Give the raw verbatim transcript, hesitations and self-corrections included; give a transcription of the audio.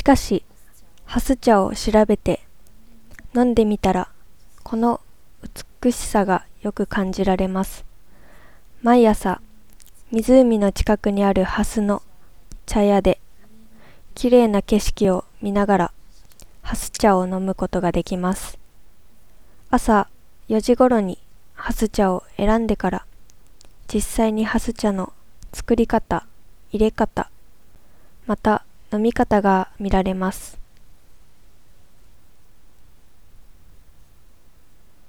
しかし、ハス茶を調べて飲んでみたら、この美しさがよく感じられます。毎朝、湖の近くにあるハスの茶屋で、きれいな景色を見ながら、ハス茶を飲むことができます。朝よじごろにハス茶を選んでから、実際にハス茶の作り方、入れ方、また飲み方が見られます。